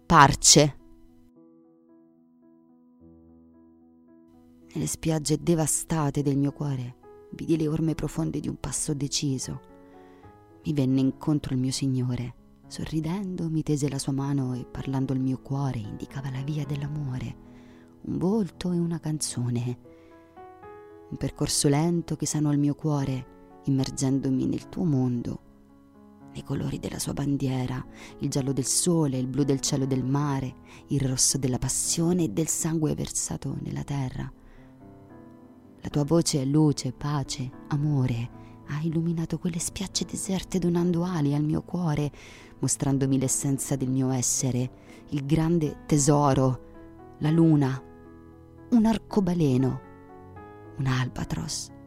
parce. Nelle spiagge devastate del mio cuore vidi le orme profonde di un passo deciso. Mi venne incontro il mio Signore. Sorridendo mi tese la sua mano e parlando al mio cuore indicava la via dell'amore, un volto e una canzone. Un percorso lento che sanò il mio cuore, immergendomi nel tuo mondo, nei colori della sua bandiera, il giallo del sole, il blu del cielo e del mare, il rosso della passione e del sangue versato nella terra. La tua voce è luce, pace, amore. Ha illuminato quelle spiagge deserte donando ali al mio cuore, mostrandomi l'essenza del mio essere, il grande tesoro, la luna, un arcobaleno, un albatros.